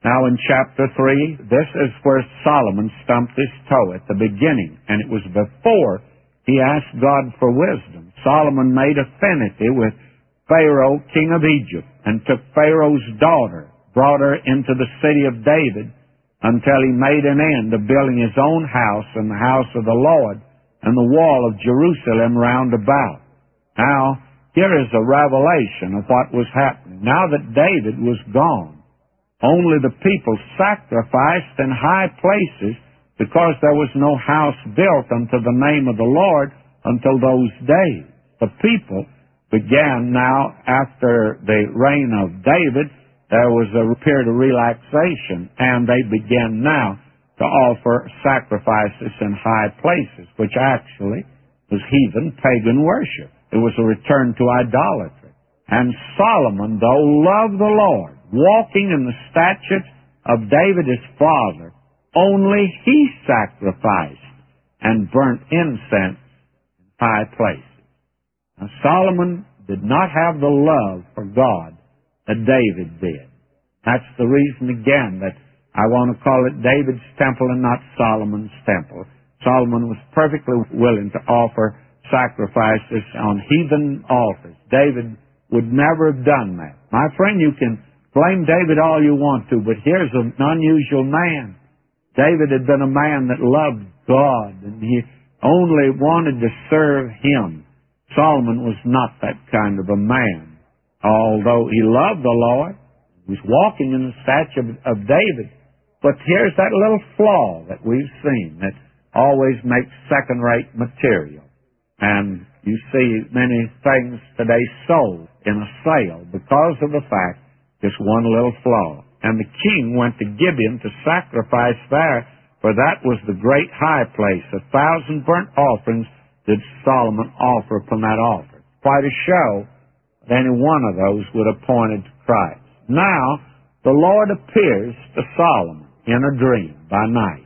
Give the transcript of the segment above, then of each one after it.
Now in chapter 3, this is where Solomon stumped his toe at the beginning, and it was before he asked God for wisdom. Solomon made affinity with Pharaoh, king of Egypt, and took Pharaoh's daughter, brought her into the city of David, until he made an end of building his own house and the house of the Lord and the wall of Jerusalem round about. Now, here is a revelation of what was happening. Now that David was gone, only the people sacrificed in high places because there was no house built unto the name of the Lord until those days. The people began now, after the reign of David, there was a period of relaxation, and they began now to offer sacrifices in high places, which actually was heathen pagan worship. It was a return to idolatry. And Solomon, though, loved the Lord, walking in the statutes of David his father, only he sacrificed and burnt incense in high places. Now, Solomon did not have the love for God that David did. That's the reason, again, that I want to call it David's temple and not Solomon's temple. Solomon was perfectly willing to offer sacrifices on heathen altars. David would never have done that. My friend, you can blame David all you want to, but here's an unusual man. David had been a man that loved God, and he only wanted to serve Him. Solomon was not that kind of a man. Although he loved the Lord, he was walking in the stature of David. But here's that little flaw that we've seen that always makes second-rate material. And you see many things today sold in a sale because of the fact, just one little flaw. And the king went to Gibeon to sacrifice there, for that was the great high place. 1,000 burnt offerings did Solomon offer upon that altar. Quite a show that any one of those would have pointed to Christ. Now, the Lord appears to Solomon in a dream by night.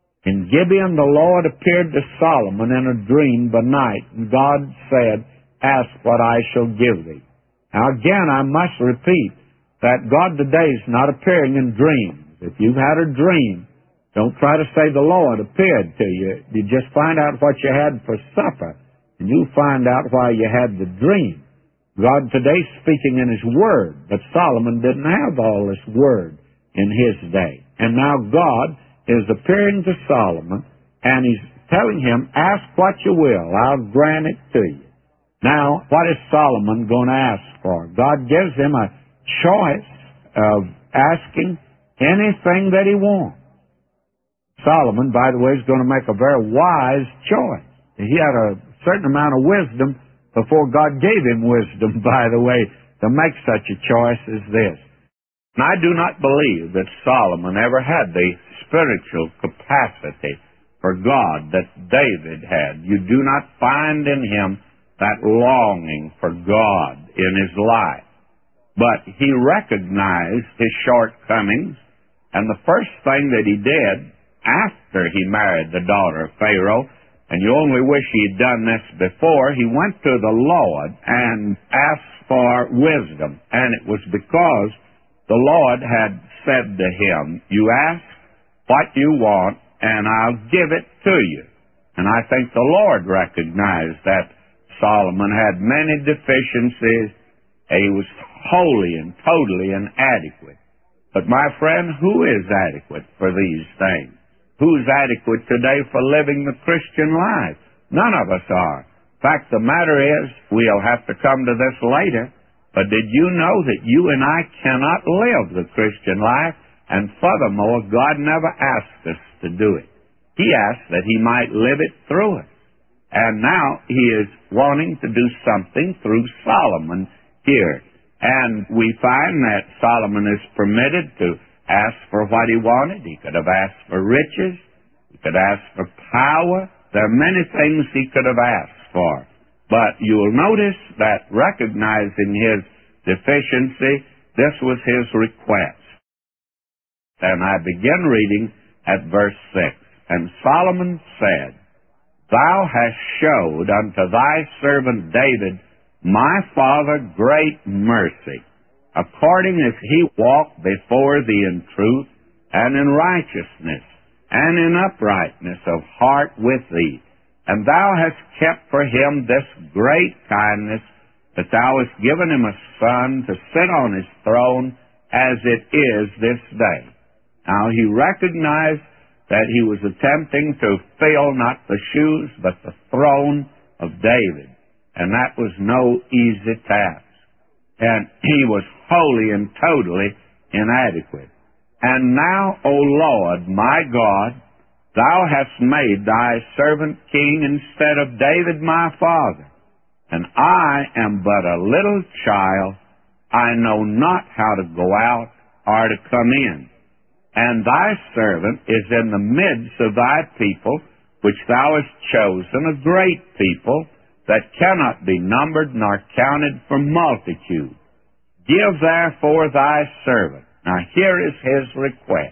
In Gibeon, the Lord appeared to Solomon in a dream by night, and God said, "Ask what I shall give thee." Now again, I must repeat that God today is not appearing in dreams. If you've had a dream, don't try to say the Lord appeared to you. You just find out what you had for supper, and you'll find out why you had the dream. God today's speaking in His Word, but Solomon didn't have all this Word in his day. And now God is appearing to Solomon, and He's telling him, "Ask what you will, I'll grant it to you." Now, what is Solomon going to ask for? God gives him a choice of asking anything that he wants. Solomon, by the way, is going to make a very wise choice. He had a certain amount of wisdom before God gave him wisdom, by the way, to make such a choice as this. And I do not believe that Solomon ever had the spiritual capacity for God that David had. You do not find in him that longing for God in his life. But he recognized his shortcomings, and the first thing that he did after he married the daughter of Pharaoh, and you only wish he had done this before, he went to the Lord and asked for wisdom. And it was because the Lord had said to him, "You ask what you want, and I'll give it to you." And I think the Lord recognized that Solomon had many deficiencies. He was wholly and totally inadequate. But my friend, who is adequate for these things? Who's adequate today for living the Christian life? None of us are. In fact, the matter is, we'll have to come to this later, but did you know that you and I cannot live the Christian life? And furthermore, God never asked us to do it. He asked that He might live it through us. And now He is wanting to do something through Solomon here. And we find that Solomon is permitted to ask for what he wanted. He could have asked for riches. He could ask for power. There are many things he could have asked for. But you'll notice that recognizing his deficiency, this was his request. And I begin reading at verse 6. "And Solomon said, Thou hast showed unto thy servant David, my father, great mercy." according as he walked before thee in truth, and in righteousness, and in uprightness of heart with thee. And thou hast kept for him this great kindness, that thou hast given him a son to sit on his throne, as it is this day. Now he recognized that he was attempting to fill not the shoes, but the throne of David. And that was no easy task. And he was wholly and totally inadequate. And now, O Lord, my God, thou hast made thy servant king instead of David my father. And I am but a little child. I know not how to go out or to come in. And thy servant is in the midst of thy people, which thou hast chosen, a great people, that cannot be numbered nor counted for multitude. Give therefore thy servant. Now here is his request.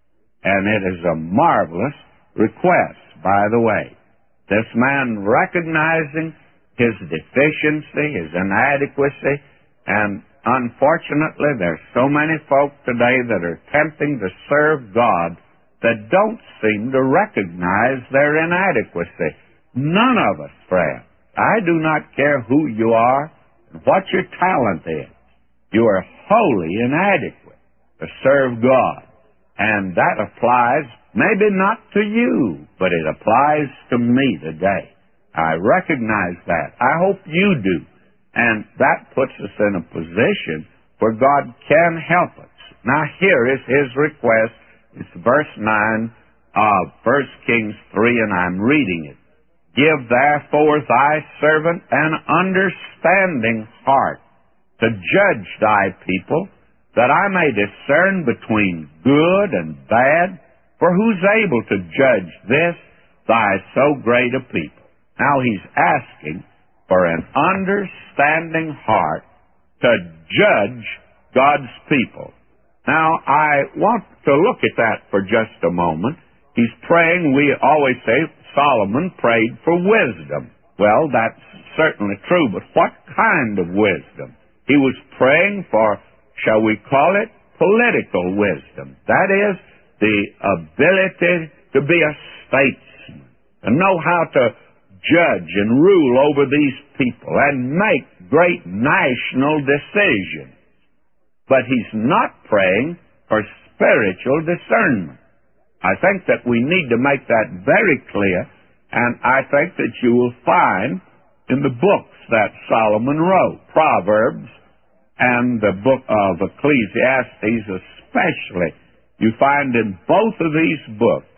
And it is a marvelous request, by the way. This man recognizing his deficiency, his inadequacy, and unfortunately there's so many folk today that are attempting to serve God that don't seem to recognize their inadequacy. None of us, friend. I do not care who you are and what your talent is. You are wholly inadequate to serve God. And that applies maybe not to you, but it applies to me today. I recognize that. I hope you do. And that puts us in a position where God can help us. Now here is his request. It's verse 9 of 1 Kings 3, and I'm reading it. Give therefore thy servant an understanding heart to judge thy people, that I may discern between good and bad, for who's able to judge this, thy so great a people? Now he's asking for an understanding heart to judge God's people. Now I want to look at that for just a moment. He's praying, we always say, Solomon prayed for wisdom. Well, that's certainly true, but what kind of wisdom? He was praying for, shall we call it, political wisdom. That is, the ability to be a statesman, to know how to judge and rule over these people and make great national decisions. But he's not praying for spiritual discernment. I think that we need to make that very clear, and I think that you will find in the books that Solomon wrote, Proverbs and the book of Ecclesiastes especially, you find in both of these books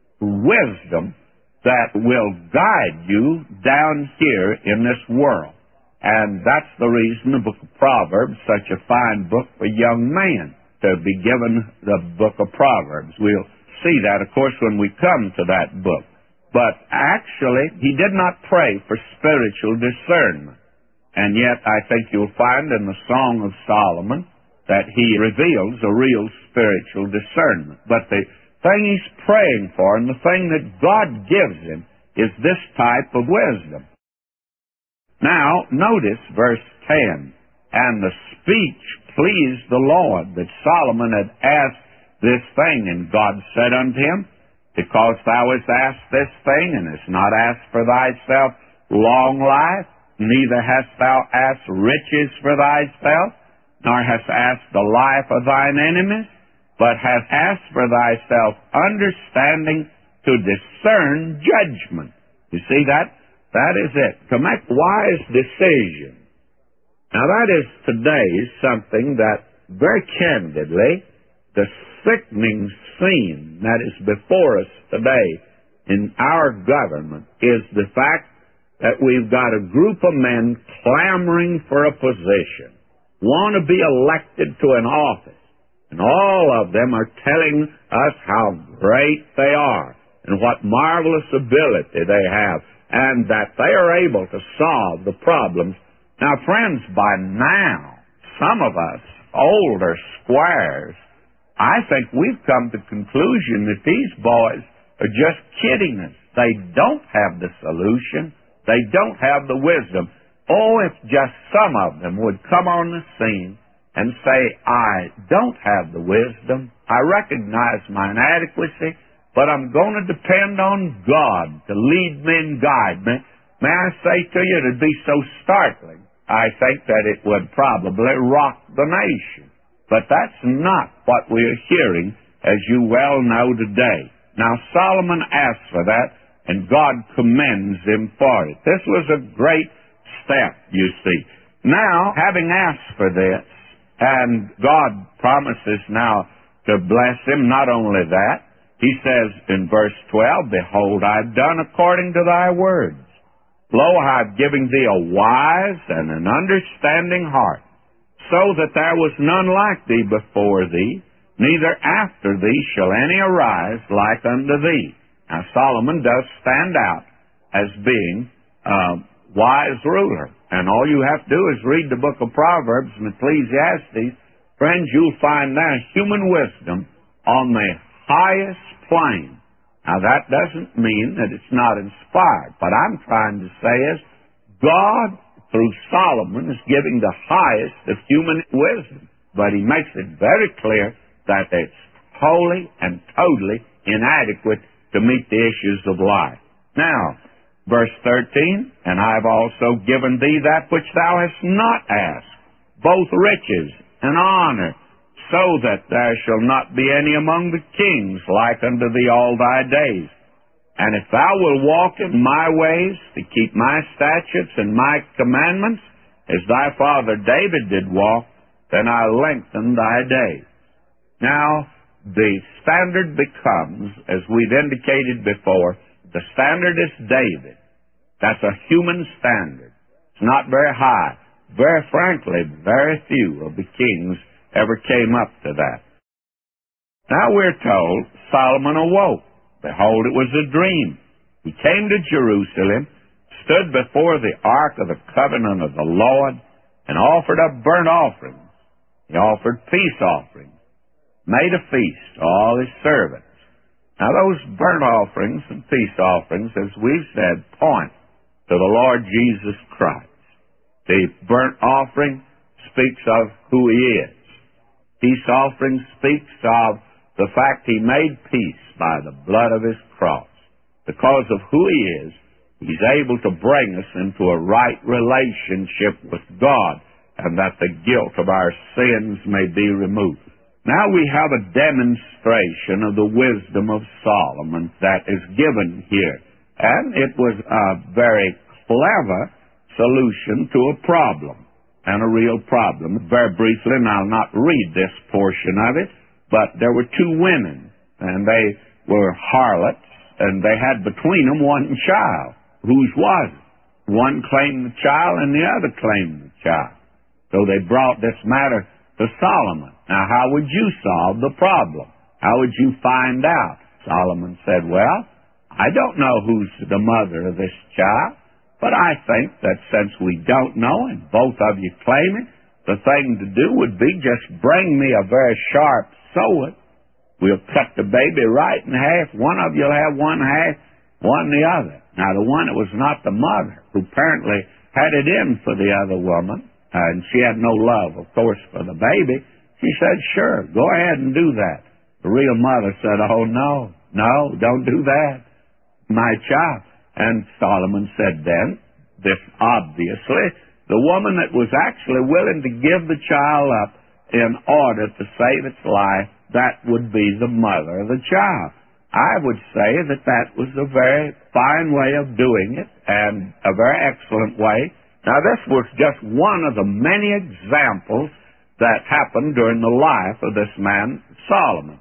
wisdom that will guide you down here in this world. And that's the reason the book of Proverbs is such a fine book for young men, to be given the book of Proverbs. We'll see that, of course, when we come to that book. But actually, he did not pray for spiritual discernment. And yet, I think you'll find in the Song of Solomon that he reveals a real spiritual discernment. But the thing he's praying for, and the thing that God gives him, is this type of wisdom. Now, notice verse 10. And the speech pleased the Lord, that Solomon had asked this thing. And God said unto him, Because thou hast asked this thing, and hast not asked for thyself long life, neither hast thou asked riches for thyself, nor hast asked the life of thine enemies, but hast asked for thyself understanding to discern judgment. You see that? That is it. To make wise decisions. Now that is today something that, very candidly, the sickening scene that is before us today in our government is the fact that we've got a group of men clamoring for a position, want to be elected to an office, and all of them are telling us how great they are and what marvelous ability they have, and that they are able to solve the problems. Now, friends, by now, some of us, older squares, I think we've come to the conclusion that these boys are just kidding us. They don't have the solution. They don't have the wisdom. Oh, if just some of them would come on the scene and say, I don't have the wisdom. I recognize my inadequacy, but I'm going to depend on God to lead me and guide me. May I say to you, it would be so startling, I think that it would probably rock the nation. But that's not what we're hearing, as you well know today. Now, Solomon asked for that, and God commends him for it. This was a great step, you see. Now, having asked for this, and God promises now to bless him, not only that, he says in verse 12, Behold, I have done according to thy words. Lo, I have given thee a wise and an understanding heart, so that there was none like thee before thee, neither after thee shall any arise like unto thee. Now, Solomon does stand out as being a wise ruler. And all you have to do is read the book of Proverbs and Ecclesiastes. Friends, you'll find there human wisdom on the highest plane. Now, that doesn't mean that it's not inspired. What I'm trying to say is God, through Solomon, is giving the highest of human wisdom. But he makes it very clear that it's wholly and totally inadequate to meet the issues of life. Now, verse 13, And I have also given thee that which thou hast not asked, both riches and honor, so that there shall not be any among the kings like unto thee all thy days. And if thou wilt walk in my ways, to keep my statutes and my commandments, as thy father David did walk, then I'll lengthen thy days. Now, the standard becomes, as we've indicated before, the standard is David. That's a human standard. It's not very high. Very frankly, very few of the kings ever came up to that. Now we're told Solomon awoke. Behold, it was a dream. He came to Jerusalem, stood before the ark of the covenant of the Lord, and offered up burnt offerings. He offered peace offerings, made a feast to all his servants. Now those burnt offerings and peace offerings, as we've said, point to the Lord Jesus Christ. The burnt offering speaks of who he is. Peace offering speaks of the fact he made peace by the blood of his cross. Because of who he is, he's able to bring us into a right relationship with God, and that the guilt of our sins may be removed. Now we have a demonstration of the wisdom of Solomon that is given here. And it was a very clever solution to a problem, and a real problem. Very briefly, and I'll not read this portion of it, but there were two women, and they were harlots, and they had between them one child. Whose was it? One claimed the child, and the other claimed the child. So they brought this matter to Solomon. Now, how would you solve the problem? How would you find out? Solomon said, well, I don't know who's the mother of this child, but I think that since we don't know and both of you claim it, the thing to do would be just bring me a very sharp sword. We'll cut the baby right in half. One of you'll have one half, one the other. Now, the one that was not the mother, who apparently had it in for the other woman, and she had no love, of course, for the baby, she said, sure, go ahead and do that. The real mother said, oh, no, don't do that, my child. And Solomon said then, this obviously, the woman that was actually willing to give the child up in order to save its life, that would be the mother of the child. I would say that that was a very fine way of doing it, and a very excellent way. Now, this was just one of the many examples that happened during the life of this man, Solomon.